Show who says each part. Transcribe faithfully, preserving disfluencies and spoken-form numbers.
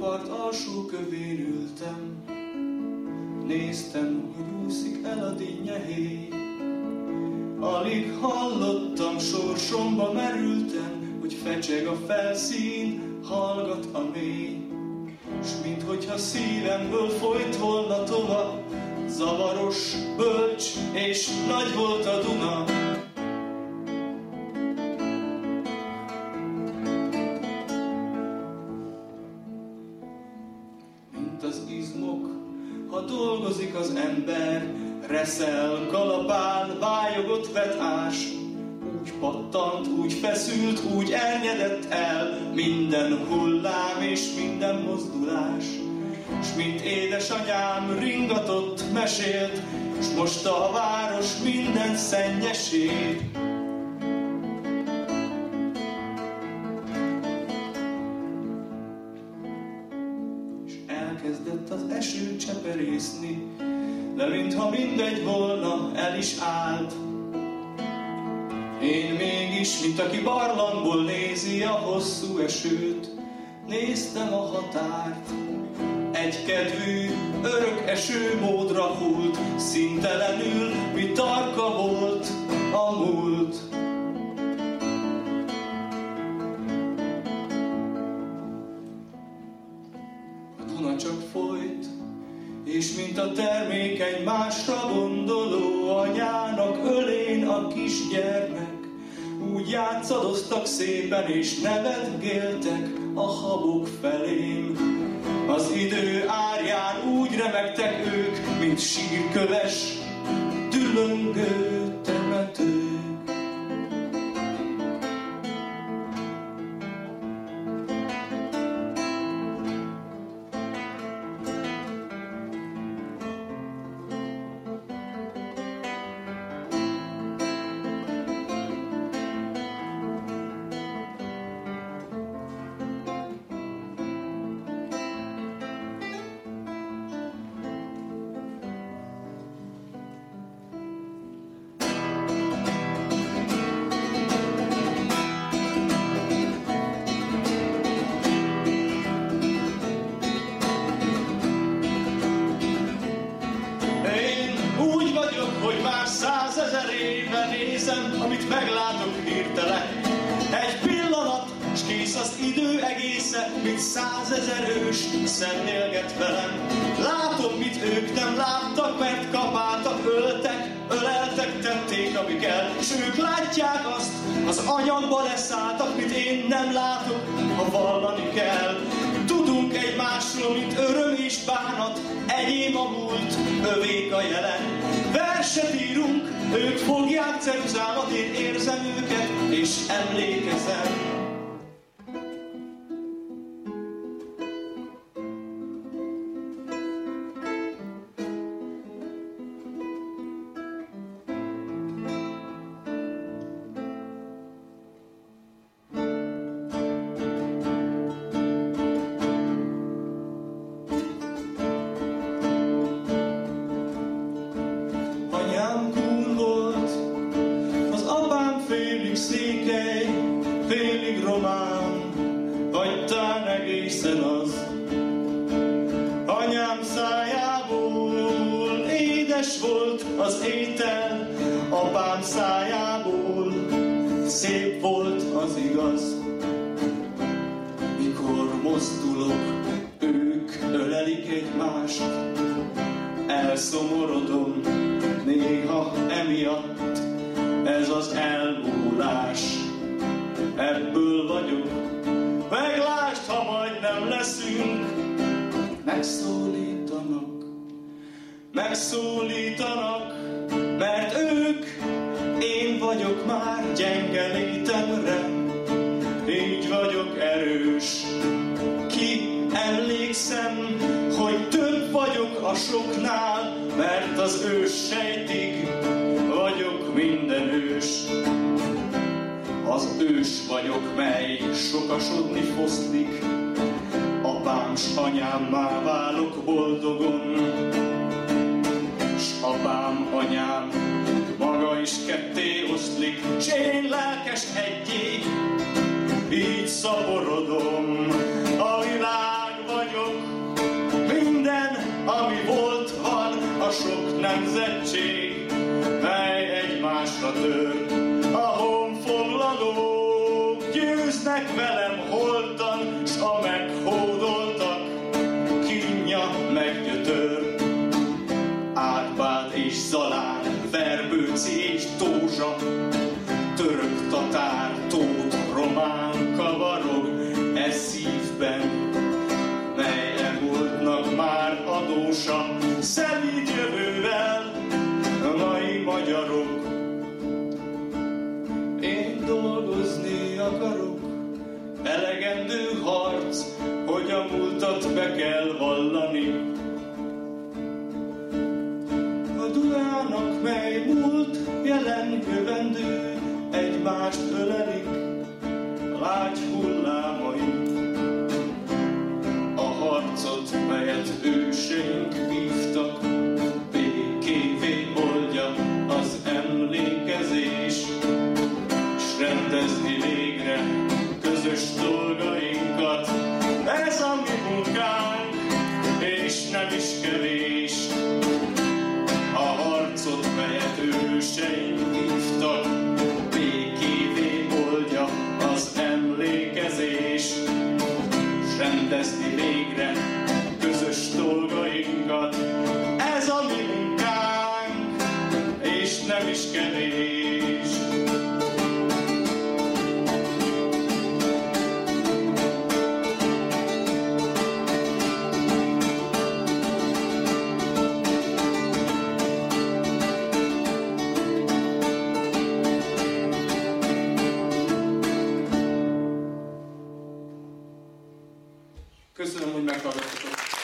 Speaker 1: part alsó kövén ültem, néztem, hogy úszik el a dinnyehéj. Alig hallottam, sorsomba merültem, hogy fecseg a felszín, hallgat a mély. S minthogyha szívemből folyt volna tovább, zavaros, bölcs és nagy volt a Duna. Mint az izmok, ha dolgozik az ember, reszel, kalapál, vályogott vet ás. Úgy pattant, úgy feszült, úgy ernyedett el minden hullám és minden mozdulás. S mint édesanyám ringatott, mesélt, s most a város minden szennyeség. És elkezdett az eső cseperészni, de mintha mindegy volna, el is állt. Én mégis, mint aki barlangból nézi a hosszú esőt, néztem a határt. Egykedvű, örök esőmódra hult, színtelenül, mi tarka volt a múlt. A Duna csak folyt, és mint a termékeny másra gondoló anyának ölén a kisgyermek, úgy játszadoztak szépen és nevetgéltek a habok felém. Az idő árján úgy remegtek ők, mint sírköves, dülöngő temetők. Százezer éve nézem, amit meglátok hirtelen. Egy pillanat, s kész az idő egésze, mint százezer ős szemlélget velem. Látom, mit ők nem láttak, mert kapáltak, öltek, öleltek, tették, ami kell. S ők látják azt, az anyagba leszálltak, mit én nem látok, ha vallani kell. Tudunk egymásról, mint öröm és bánat, enyém a múlt, övék a jelen. Verset írunk, ők fogják ceruzámat, én érzem őket, és emlékezem. Székely, félig román, vagy tán egészen az. Anyám szájából édes volt az étel, apám szájából szép volt az igaz. Mikor mozdulok, ők ölelik egymást, elszomorodom néha emiatt. Ez az elmúlás, ebből vagyok. Meglásd, ha majd nem leszünk. Megszólítanak, megszólítanak, mert ők, én vagyok már gyenge létemre. Így vagyok erős, ki emlékszem, hogy több vagyok a soknál, mert az ős sejtig vagyok minden ős. Az ős vagyok, mely sokasodni foszlik, apám s anyámmá válok boldogon. S apám, anyám maga is ketté oszlik, s én lelkes egyé, így szaporodom. A világ vagyok, sok nemzetség, mely egymásra tör. A honfoglalók győznek velem holtan, s a meghódoltak kínja meggyötör. Árpád és Zalán, Verbőci és Tózsa, török, tatár, tót, román kavarog e szívben, mely e múltnak már adósa, szelíd jövővel a mai magyarok. Én dolgozni akarok, elegendő harc, hogy a múltat be kell vallani. A Dunának, mely múlt, jelen, jövendő, egymást ölelik, lágy hullámai. A harcot, melyet őseink vívtak, békévé oldja az emlékezés, s rendezni végre közös dolgainkat. Ez a mi munkánk, és nem is kevés. A harcot, melyet őseink vívtak, békévé oldja az emlékezés, s rendezni végre közös dolgainkat. Ez a mi munkánk, és nem is kevés. Köszönöm, hogy meghallgattatok.